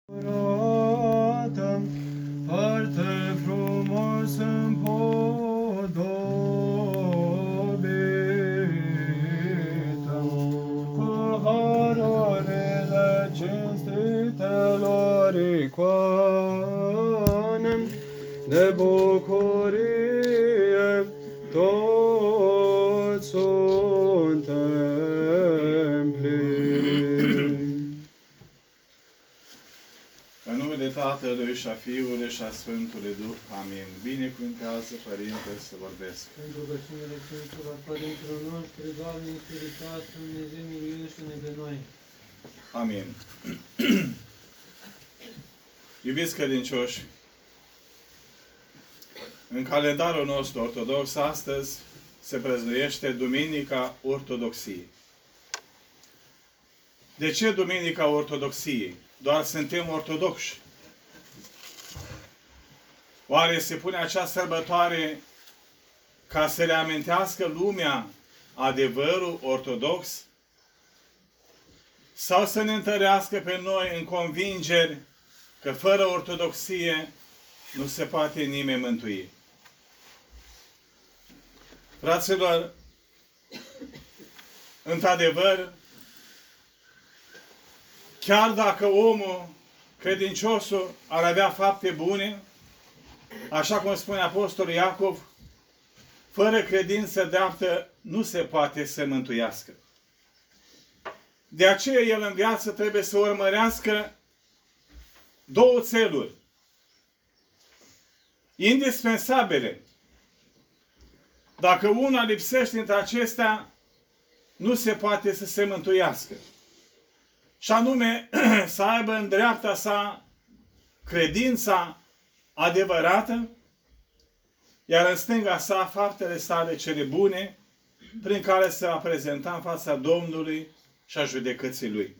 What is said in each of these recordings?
Curată, foarte frumos împodobită, cu harurile cinstitelor icoane, de bucurie toți suntem plini. În numele Tatălui și a Fiului și a Sfântului Duh. Amin. Binecuvântează, Părinte, să vorbesc. Pentru rugăciunile Sfinților Părinților noștri, Doamne, Hristos, Dumnezeu, miluiește-ne pe noi. Amin. Iubiți credincioși, în calendarul nostru ortodox, astăzi se prăznuiește Duminica Ortodoxiei. De ce Duminica Ortodoxiei? Doar suntem ortodoxi. Oare se pune această sărbătoare ca să reamintească lumea adevărul ortodox? Sau să ne întărească pe noi în convingeri că fără ortodoxie nu se poate nimeni mântui? Fraților, într-adevăr, chiar dacă omul, credinciosul, ar avea fapte bune, așa cum spune Apostolul Iacov, fără credință dreaptă nu se poate să mântuiască. De aceea el în viață trebuie să urmărească două țeluri indispensabile. Dacă una lipsește dintre acestea, nu se poate să se mântuiască. Și anume, să aibă în dreapta sa credința adevărată, iar în stânga sa faptele sale cele bune, prin care se va prezenta în fața Domnului și a judecății Lui.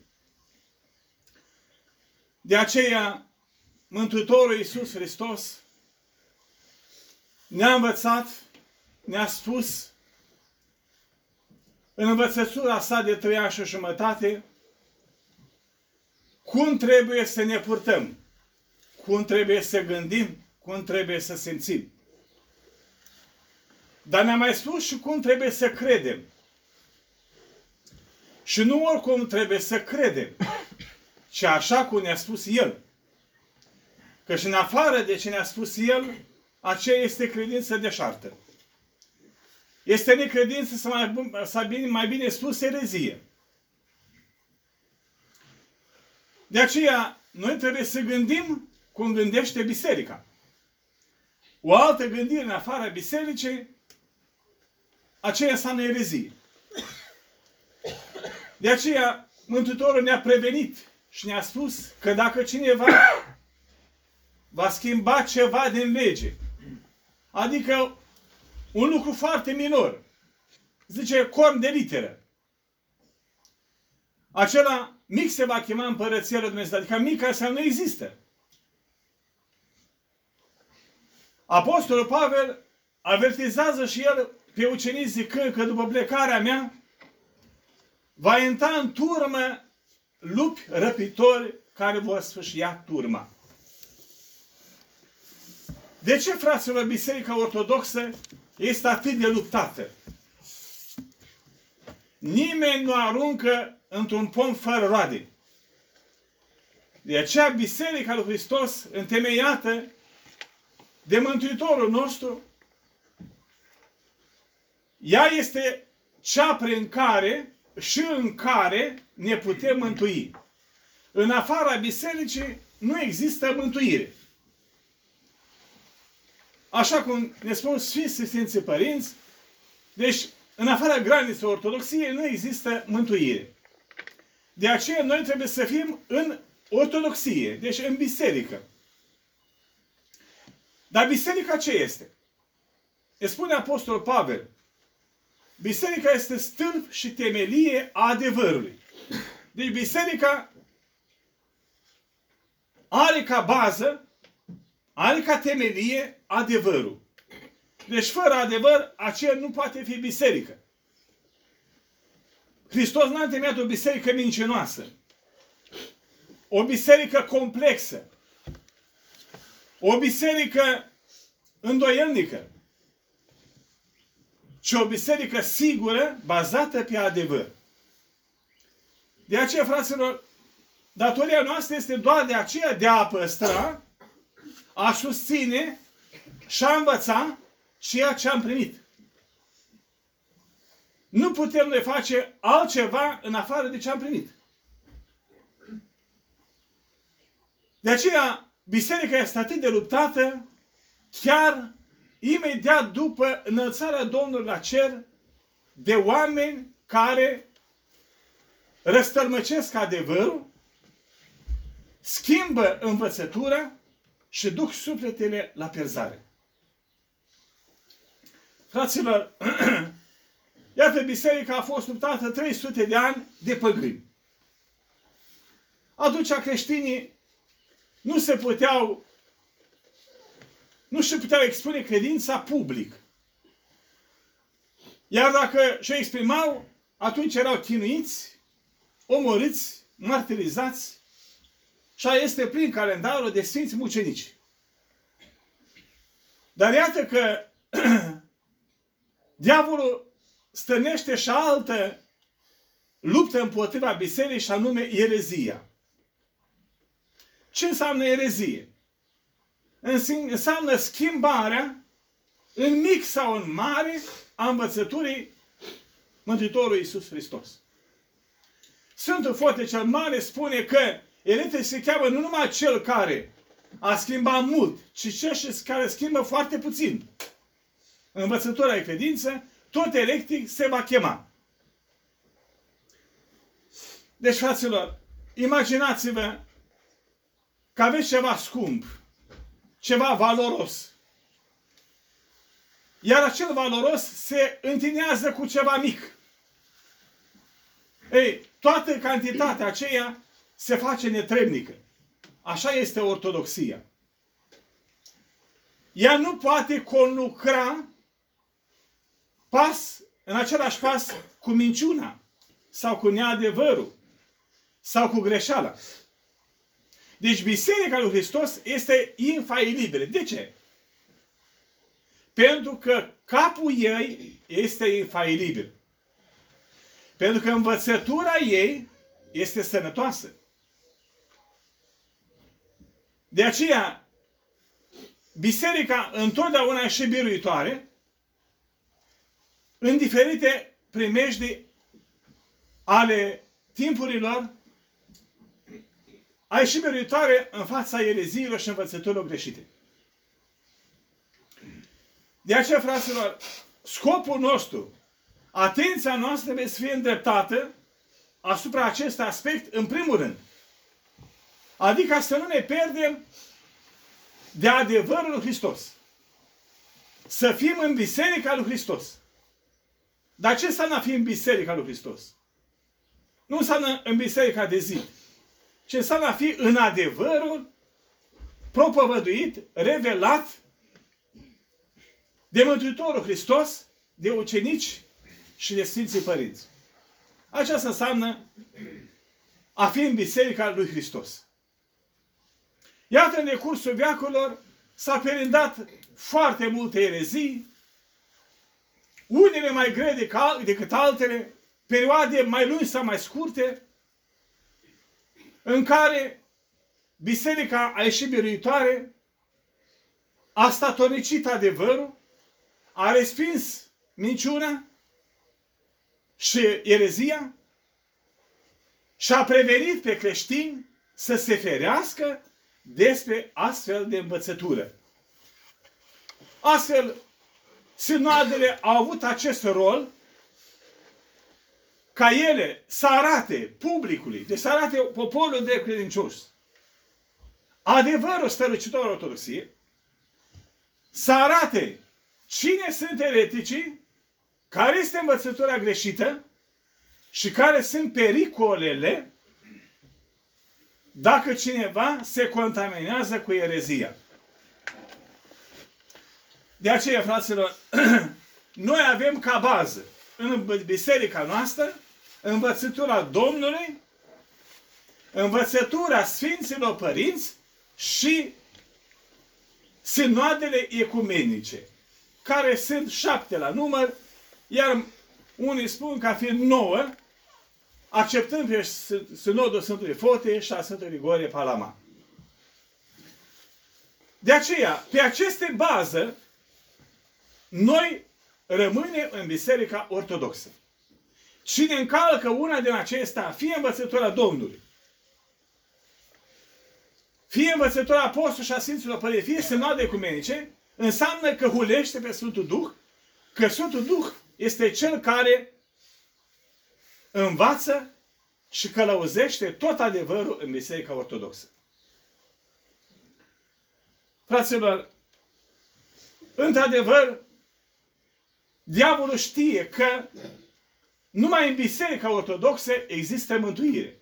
De aceea, Mântuitorul Iisus Hristos ne-a învățat, ne-a spus în învățătura sa de 3 ani și jumătate cum trebuie să ne purtăm, cum trebuie să gândim, cum trebuie să simțim. Dar ne-a mai spus și cum trebuie să credem. Și nu oricum trebuie să credem, ci așa cum ne-a spus El. Că și în afară de ce ne-a spus El, aceea este credință deșartă. Este necredință, sau mai bine spus, erezie. De aceea, noi trebuie să gândim cum gândește biserica. O altă gândire în afara bisericii, aceea înseamnă erezie. De aceea, Mântuitorul ne-a prevenit și ne-a spus că dacă cineva va schimba ceva din lege, adică un lucru foarte minor, zice corn de literă, acela mic se va chema Împărăția lui Dumnezeu, adică mic asta nu există. Apostolul Pavel avertizează și el pe ucenici zicând că după plecarea mea va intra în turmă lupi răpitori care vor sfâșia turma. De ce, fraților, Biserica Ortodoxă este atât de luptată? Nimeni nu aruncă într-un pom fără roade. De aceea Biserica lui Hristos, întemeiată de Mântuitorul nostru, ea este cea prin care și în care ne putem mântui. În afara bisericii nu există mântuire. Așa cum ne spun Sfinții Părinți, deci în afara graniței ortodoxiei nu există mântuire. De aceea noi trebuie să fim în ortodoxie, deci în biserică. Dar biserica ce este? Îi spune Apostolul Pavel, biserica este stâlp și temelie a adevărului. Deci biserica are ca bază, are ca temelie adevărul. Deci fără adevăr, aceea nu poate fi biserică. Hristos n-a întemeiat o biserică mincinoasă. o biserică complexă, o biserică îndoielnică, ci o biserică sigură, bazată pe adevăr. De aceea, fraților, datoria noastră este doar de aceea de a păstra, a susține și a învăța ceea ce am primit. Nu putem noi face altceva în afară de ce am primit. De aceea, biserica este atât de luptată, chiar imediat după înălțarea Domnului la cer, de oameni care răstălmăcesc adevărul, schimbă învățătura și duc sufletele la pierzare. Fraților, iată, biserica a fost luptată 300 de ani de păgâni. Atunci creștinii nu și puteau expune credința public. Iar dacă și-o exprimau, atunci erau chinuiți, omorâți, martirizați, și este plin calendarul de sfinți mucenici. Dar iată că diavolul stârnește și altă luptă împotriva bisericii, și anume erezia. Ce înseamnă erezie? Înseamnă schimbarea în mic sau în mare a învățăturii Mântuitorului Iisus Hristos. Sfântul Fote cel Mare spune că erete se cheamă nu numai cel care a schimbat mult, ci cel care schimbă foarte puțin. Învățătura de credință, tot erectic se va chema. Deci, fraților, imaginați-vă că aveți ceva scump, ceva valoros. Iar acel valoros se întinează cu ceva mic. Ei, toată cantitatea aceea se face netrebnică. Așa este ortodoxia. Ea nu poate conlucra în același pas cu minciuna, sau cu neadevărul, sau cu greșeala. Deci Biserica lui Hristos este infailibilă. De ce? Pentru că capul ei este infailibil. Pentru că învățătura ei este sănătoasă. De aceea, biserica întotdeauna e și biruitoare în diferite primejdii ale timpurilor, a ieși biruitoare în fața ereziilor și învățăturilor greșite. De aceea, fraților, scopul nostru, atenția noastră trebuie să fie îndreptată asupra acest aspect în primul rând. Adică să nu ne pierdem de adevărul lui Hristos. Să fim în Biserica lui Hristos. Dar ce înseamnă a fi în Biserica lui Hristos? Nu înseamnă în Biserica de zi. Ce înseamnă a fi în adevărul propovăduit, revelat de Mântuitorul Hristos, de ucenici și de Sfinții Părinți. Aceasta înseamnă a fi în Biserica lui Hristos. Iată, în decursul veacurilor s-a perindat foarte multe erezii, unele mai grele decât altele, perioade mai lungi sau mai scurte, în care biserica a ieșit biruitoare, a statornicit adevărul, a respins minciuna și erezia și a prevenit pe creștini să se ferească despre astfel de învățătură. Astfel, sinoadele au avut acest rol ca ele să arate publicului, deci să arate poporul de credincioși adevărul strălucitor ortodoxiei, să arate cine sunt ereticii, care este învățătura greșită și care sunt pericolele dacă cineva se contaminează cu erezia. De aceea, fraților, noi avem ca bază în biserica noastră învățătura Domnului, învățătura Sfinților Părinți și sinoadele ecumenice, care sunt 7 la număr, iar unii spun că fiind 9, acceptând pe sinodul Sfântului Fote și a Sfântului Grigorie Palama. De aceea, pe aceste bază, noi rămânem în Biserica Ortodoxă. Cine încalcă una din acestea, fie învățătura Domnului, fie învățătura Apostolului și a Sfinților Părinți, fie sinoade ecumenice, înseamnă că hulește pe Sfântul Duh, că Sfântul Duh este Cel care învață și călăuzește tot adevărul în Biserica Ortodoxă. Fraților, într-adevăr, diavolul știe că numai în Biserica Ortodoxă există mântuire.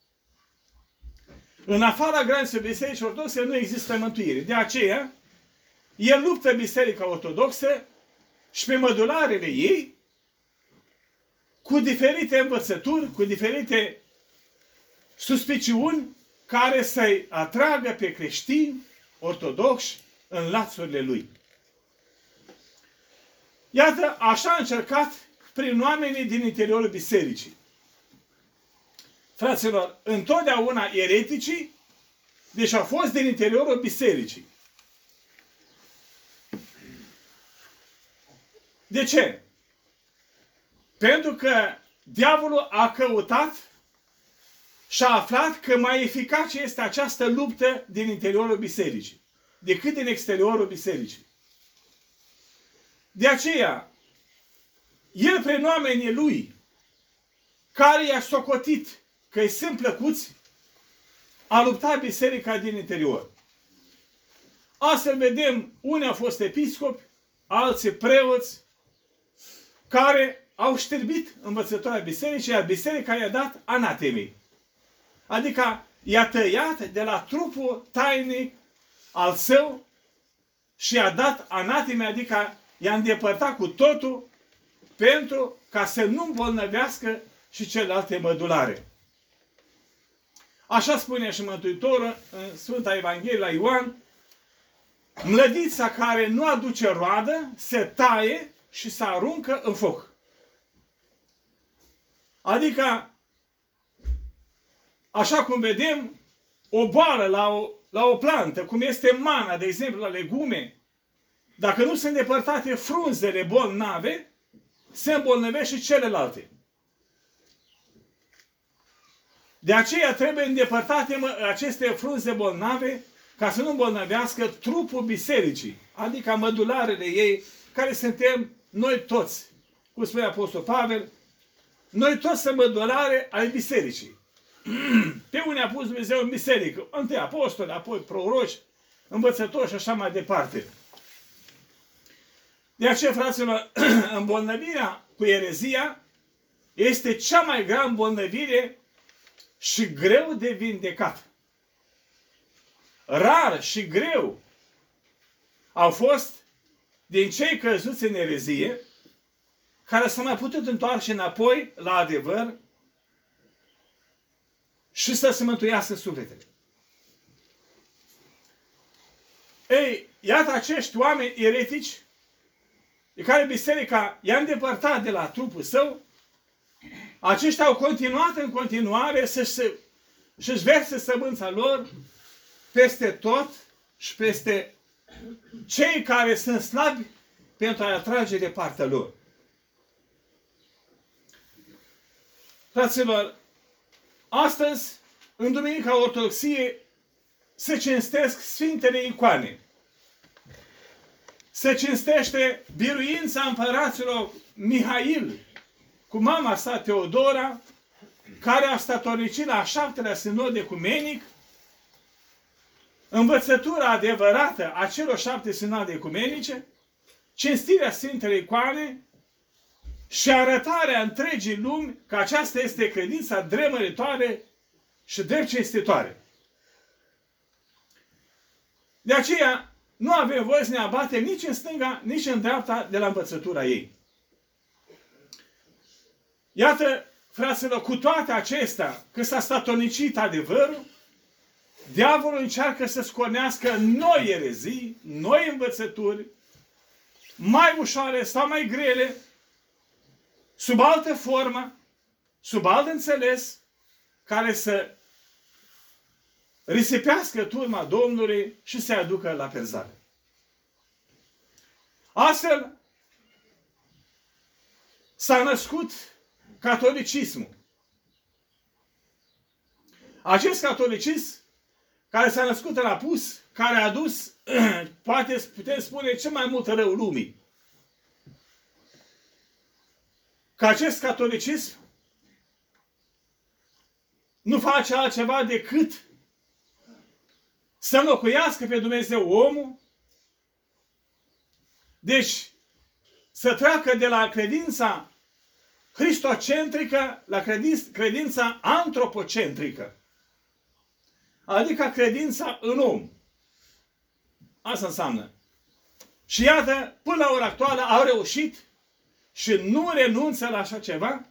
În afara granițelor Bisericii Ortodoxe nu există mântuire. De aceea, el luptă Biserica Ortodoxă și pe mădularele ei cu diferite învățături, cu diferite suspiciuni care să-i atragă pe creștini ortodoxi în lațurile lui. Iată, așa a încercat prin oamenii din interiorul bisericii. Fraților, întotdeauna ereticii, deci au fost din interiorul bisericii. De ce? Pentru că diavolul a căutat și a aflat că mai eficace este această luptă din interiorul bisericii decât din exteriorul bisericii. De aceea, el prin oamenii lui, care i-a socotit că îi sunt plăcuți, a luptat biserica din interior. Astfel vedem, unii au fost episcopi, alții preoți, care au știrbit învățătoarea bisericii, iar biserica i-a dat anatemii. Adică i-a tăiat de la trupul tainic al său și i-a dat anateme, adică i-a îndepărtat cu totul pentru ca să nu îmbolnăvească și celelalte mădulare. Așa spune și Mântuitorul în Sfânta Evanghelie la Ioan, mlădița care nu aduce roadă se taie și se aruncă în foc. Adică, așa cum vedem, o boală la o plantă, cum este mana, de exemplu, la legume, dacă nu sunt îndepărtate frunzele bolnave, se îmbolnăvește și celelalte. De aceea trebuie îndepărtate aceste frunze bolnave ca să nu îmbolnăvească trupul bisericii, adică mădularele ei, care suntem noi toți. Cum spune Apostol Pavel, noi toți suntem mădulare ale bisericii. Pe unii a pus Dumnezeu în biserică, întâi apostoli, apoi proroci, învățători și așa mai departe. De aceea, fraților, îmbolnăvirea cu erezia este cea mai grea îmbolnăvire și greu de vindecat. Rar și greu au fost din cei căzuți în erezie, care s-au mai putut întoarce înapoi la adevăr și să se mântuiască sufletele. Ei, iată acești oameni eretici, de care biserica i-a îndepărtat de la trupul său, aceștia au continuat în continuare să-și verse sămânța lor peste tot și peste cei care sunt slabi pentru a-i atrage de partea lor. Fraților, astăzi, în Duminica Ortodoxiei, se cinstesc Sfintele Icoane. Se cinstește biruința împăraților Mihail cu mama sa Teodora, care a statornicit la 7-lea sinod ecumenic, învățătura adevărată a celor 7 sinoade ecumenice, cinstirea Sfintelor Icoane și arătarea întregii lumi că aceasta este credința dremăritoare și drept cinstitoare. De aceea, nu avem voie să ne abatem nici în stânga, nici în dreapta de la învățătura ei. Iată, fraților, cu toate acestea, că s-a statornicit adevărul, diavolul încearcă să scornească noi erezii, noi învățături, mai ușoare sau mai grele, sub altă formă, sub alt înțeles, care să risipească turma Domnului și să-i aducă la pierzare. Astfel, s-a născut catolicismul. Acest catolicism care s-a născut în apus, care a adus, putem spune, cel mai mult rău lumii. Că acest catolicism nu face altceva decât să înlocuiască pe Dumnezeu omul. Deci, să treacă de la credința cristocentrică la credința antropocentrică. Adică credința în om. Asta înseamnă. Și iată, până la ora actuală au reușit și nu renunță la așa ceva,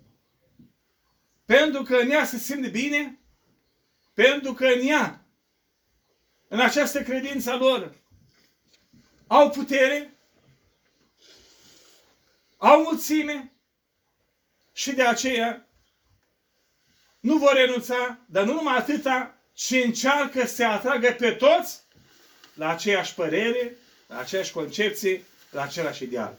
pentru că în ea se simte bine, pentru că în ea, în această credință a lor, au putere, au mulțime și de aceea nu vor renunța, dar nu numai atâta, ci încearcă să atragă pe toți la aceeași părere, la aceeași concepție, la același ideal.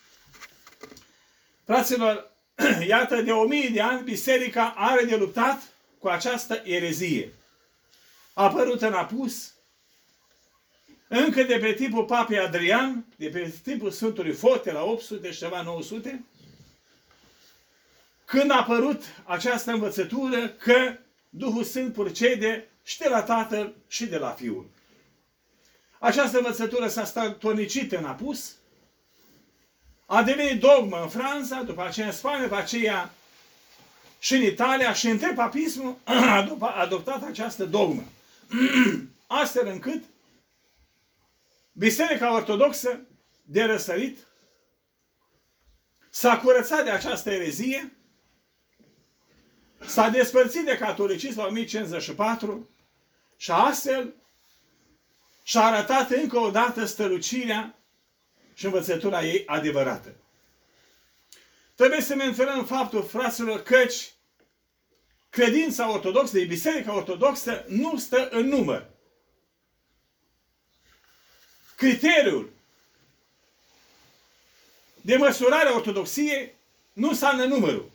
Fraților, iată, de 1000 de ani, biserica are de luptat cu această erezie. A apărut în apus, încă de pe timpul Papei Adrian, de pe timpul Sfântului Fote, la 800 și ceva 900, când a apărut această învățătură că Duhul Sfânt purcede și de la Tatăl și de la Fiul. Această învățătură s-a statornicit în apus, a devenit dogmă în Franța, după aceea în Spania, după aceea și în Italia, și întreg papismul a adoptat această dogmă. Astfel încât Biserica Ortodoxă de răsărit s-a curățat de această erezie, s-a despărțit de catolicism la 1054 și astfel și-a arătat încă o dată strălucirea și învățătura ei adevărată. Trebuie să menționăm faptul, fraților, căci credința ortodoxă, de Biserica Ortodoxă, nu stă în număr. Criteriul de măsurare a ortodoxiei nu înseamnă numărul.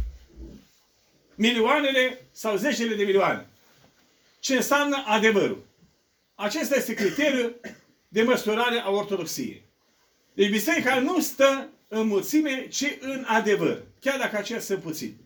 Milioanele sau zecile de milioane. Ce înseamnă adevărul. Acesta este criteriul de măsurare a ortodoxiei. Deci biserica nu stă în mulțime, ci în adevăr. Chiar dacă aceia sunt puțini.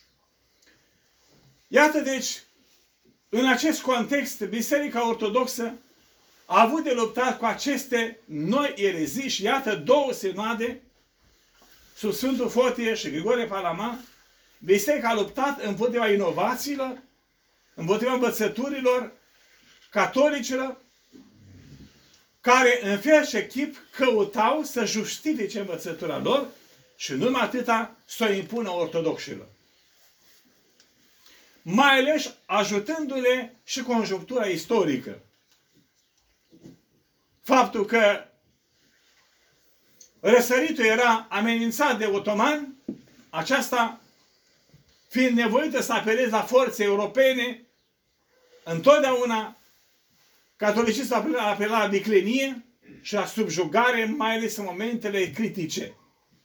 Iată deci, în acest context, Biserica Ortodoxă a avut de luptat cu aceste noi erezii și iată două sinoade, sub Sfântul Fotie și Grigore Palama. Biserica a luptat împotriva inovațiilor, împotriva învățăturilor catolicilor, care în fel și chip căutau să justifice învățătura lor și nu numai atâta să o impună ortodoxilor. Mai ales ajutându-le și conjunctura istorică. Faptul că răsăritul era amenințat de otomani, aceasta fiind nevoită să apeleze la forțe europene, întotdeauna catolicismul a apelat la viclenie și la subjugare, mai ales în momentele critice.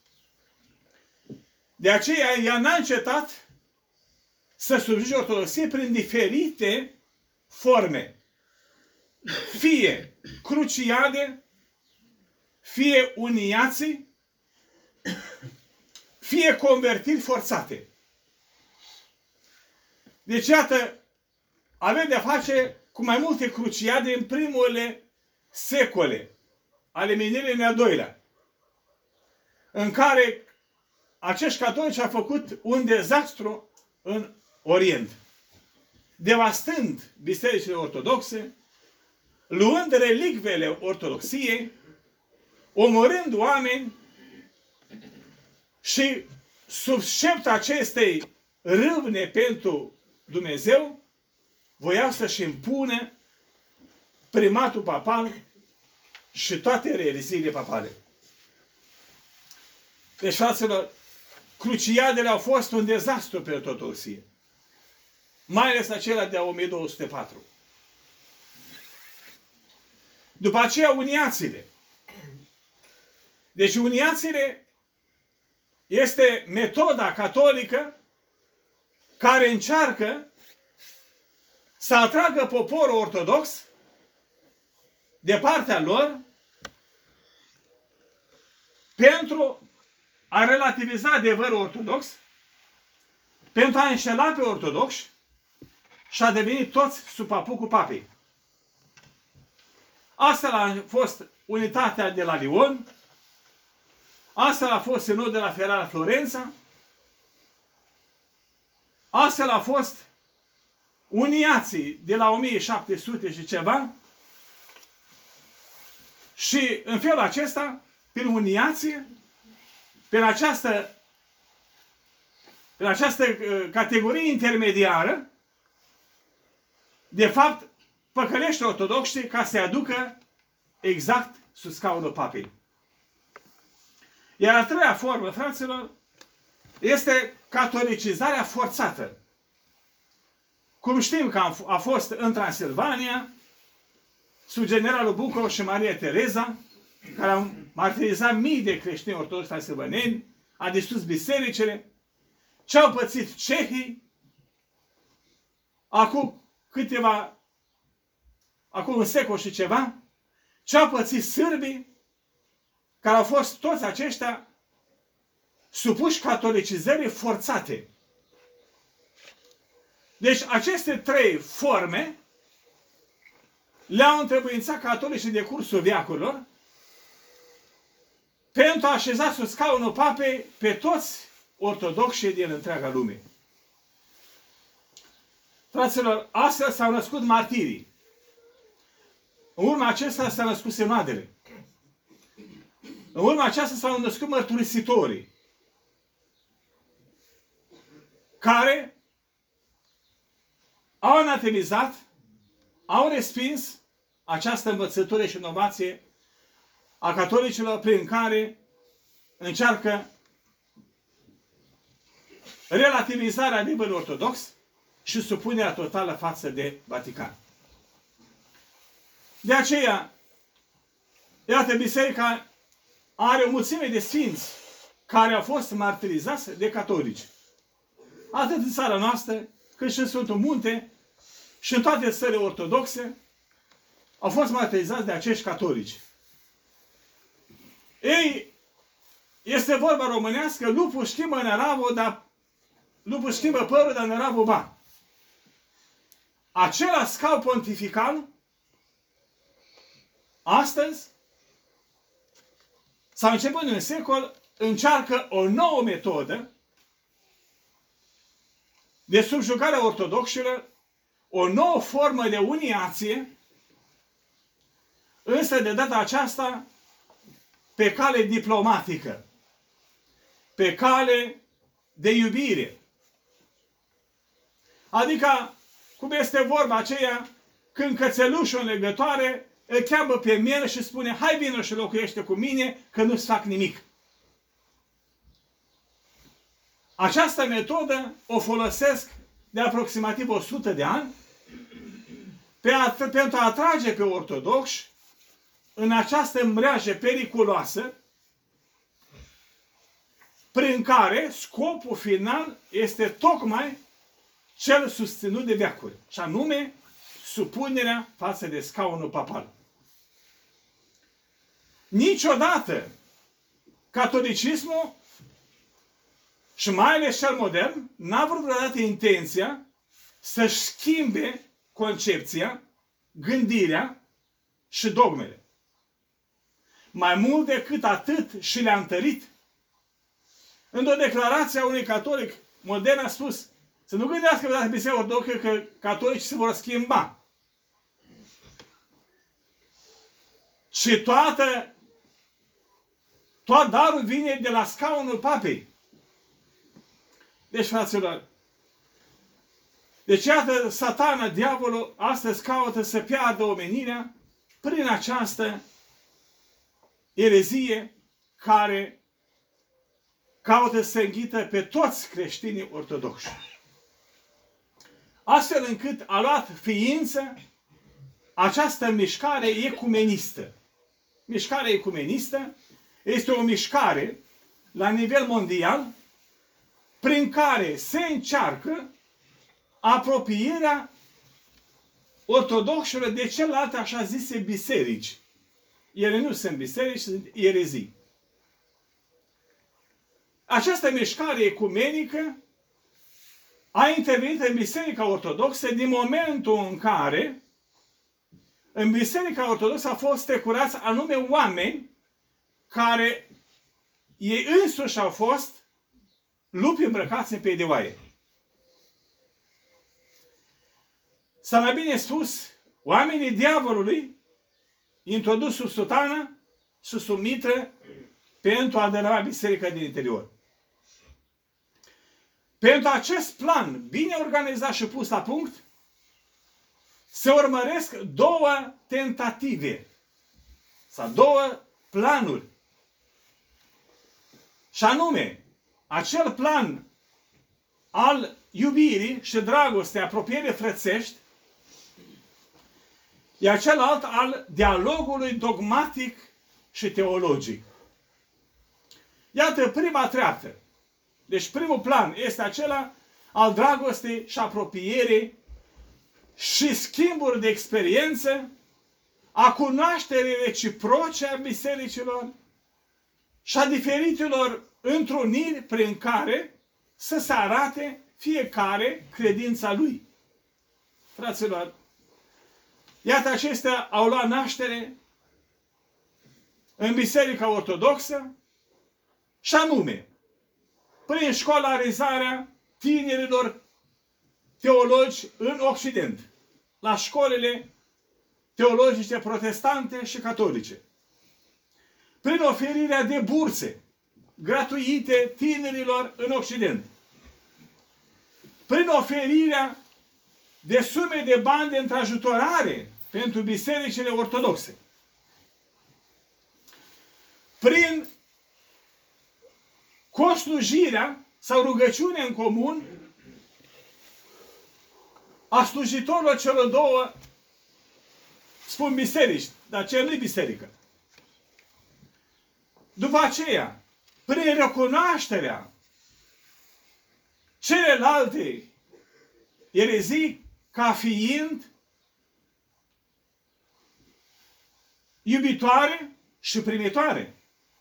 De aceea ea n-a încetat să subjuge ortodoxie prin diferite forme. Fie cruciade, fie uniații, fie convertiri forțate. Deci, iată, avem de-a face cu mai multe cruciade în primele secole ale mileniului al doilea, în care acești catolici au făcut un dezastru în Orient, devastând bisericile ortodoxe, luând relicvele ortodoxiei, omorând oameni și sub sceptra acestei râvne pentru Dumnezeu, voiau să-și impune primatul papal și toate ereziile papale. Deci, fraților, cruciadele au fost un dezastru pentru ortodoxie. Mai ales acelea de 1204. După aceea, uniațiile. Deci, uniațiile este metoda catolică care încearcă să atragă poporul ortodox de partea lor pentru a relativiza adevărul ortodox, pentru a înșela pe ortodoxi și a deveni toți sub papucul papei. Asta a fost unitatea de la Lion, asta a fost sinodul de la Ferrara Florența, asta a fost uniații de la 1700 și ceva, și în felul acesta, prin uniație, prin această categorie intermediară, de fapt, păcălește ortodoxii ca să-i aducă exact sub scaunul papei. Iar a treia formă, fraților, este catolicizarea forțată. Cum știm că a fost în Transilvania, sub generalul Bucov și Maria Tereza, care au martirizat mii de creștini ortodoxi transilvaneni, a distrus bisericile, ce au pățit cehii, acum un secol și ceva, ce au pățit sârbii, care au fost toți aceștia supuși catolicizării forțate. Deci aceste trei forme le-au întrebuințat catolicii de cursul veacurilor pentru a așeza sub scaunul papei pe toți ortodoxii din întreaga lume. Fraților, astfel s-au născut martirii. În urma acestea s-au născut sinoadele. În urma aceasta s-au născut mărturisitorii, care au anatemizat, au respins această învățătură și inovație a catolicilor prin care încearcă relativizarea adevărului ortodox și supunerea totală față de Vatican. De aceea, iată, biserica are o mulțime de sfinți care au fost martirizați de catolici. Atât în țara noastră, cât și în Sfântul Munte și în toate țările ortodoxe au fost martirizați de acești catolici. Ei, este vorba românească, lupul schimbă năravul, dar lupul schimbă părul, dar năravul ba. Acela scaun pontifical, astăzi, sau începând în secol, încearcă o nouă metodă de subjugare a ortodoxilor, o nouă formă de uniație, însă de data aceasta pe cale diplomatică, pe cale de iubire. Adică, cum este vorba aceea, când cățelușul în legătoare îl cheamă pe miel și spune: hai vină și locuiește cu mine, că nu-ți fac nimic. Această metodă o folosesc de aproximativ 100 de ani pentru a atrage pe ortodoxi în această mreajă periculoasă prin care scopul final este tocmai cel susținut de veacuri, și anume supunerea față de scaunul papal. Niciodată catolicismul, și mai ales cel modern, n-a vrut vreodată intenția să-și schimbe concepția, gândirea și dogmele. Mai mult decât atât și le-a întărit. Într-o declarație a unui catolic modern a spus: să nu gândească vreodată Biserica Ortodoxă că catolicii se vor schimba. Și tot darul vine de la scaunul papei. Deci, fraților, deci iată, Satana, diavolul, astăzi caută să piardă omenirea prin această erezie care caută să înghită pe toți creștinii ortodoxi. Astfel încât a luat ființă această mișcare ecumenistă. Mișcarea ecumenistă este o mișcare la nivel mondial prin care se încearcă apropierea ortodoxilor de celelalte așa zise biserici. Ele nu sunt biserici, sunt erezii. Această mișcare ecumenică a intervenit în Biserica Ortodoxă din momentul în care în Biserica Ortodoxă au fost strecurați anume oameni care ei însuși au fost lupi îmbrăcați în pei de oaie. Sau mai bine spus, oamenii diavolului introdus sub sutană, sub mitră, pentru a dărâma biserica din interior. Pentru acest plan bine organizat și pus la punct, se urmăresc două tentative sau două planuri. Și anume, acel plan al iubirii și dragostei, apropiere frățești, iar celălalt al dialogului dogmatic și teologic. Iată prima treaptă. Deci primul plan este acela al dragostei și apropierii și schimburi de experiență, a cunoașterii reciproce a bisericilor și a diferitelor întruniri prin care să se arate fiecare credința lui. Fraților, iată acestea au luat naștere în Biserica Ortodoxă și anume prin școlarizarea tinerilor teologi în Occident, la școlile teologice protestante și catolice, prin oferirea de burse gratuite tinerilor în Occident, prin oferirea de sume de bani de întrajutorare pentru bisericile ortodoxe, prin conslujirea sau rugăciune în comun a slujitorilor celor două, spun biserici, dar ce nu-i biserică. După aceea, prin recunoașterea celelalte erezii ca fiind iubitoare și primitoare.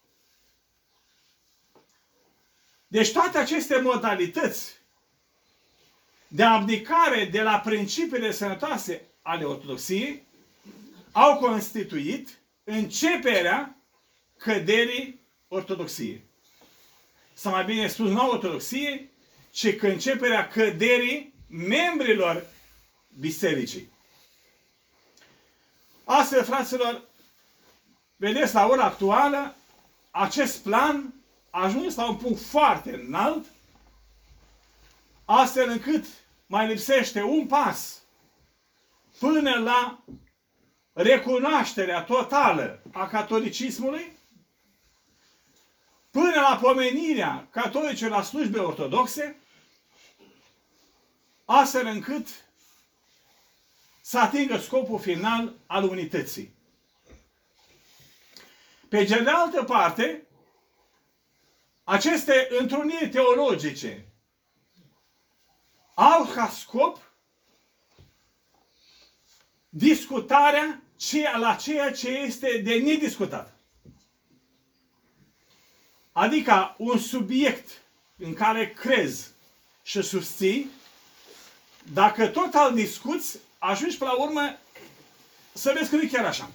Deci toate aceste modalități de abdicare de la principiile sănătoase ale ortodoxiei au constituit începerea căderii ortodoxiei. Sau mai bine spus, nu ortodoxiei, ci începerea căderii membrilor bisericii. Astfel, fraților, vedeți, la ora actuală, acest plan a ajuns la un punct foarte înalt, astfel încât mai lipsește un pas până la recunoașterea totală a catolicismului, până la pomenirea catolicilor la slujbe ortodoxe, astfel încât să atingă scopul final al unității. Pe de altă parte, aceste întruniri teologice au ca scop discutarea la ceea ce este de nediscutat. Adică un subiect în care crezi și susții, dacă tot îl discuți, ajungi până la urmă să vezi că nu e chiar așa.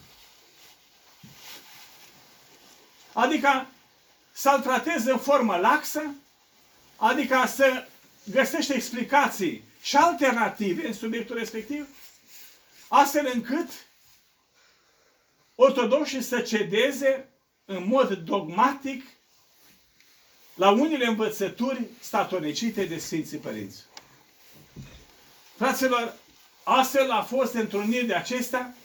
Adică să-l tratezi în formă laxă, adică să găsești explicații și alternative în subiectul respectiv, astfel încât ortodoxii să cedeze în mod dogmatic la unele învățături statornicite de Sfinții Părinți. Fraților, astfel a fost întrunit de acestea.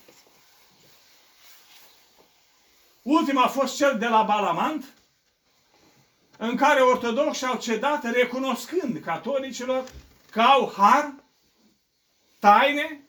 Ultima a fost cel de la Balamant, în care ortodoxi au cedat recunoscând catolicilor că au har, taine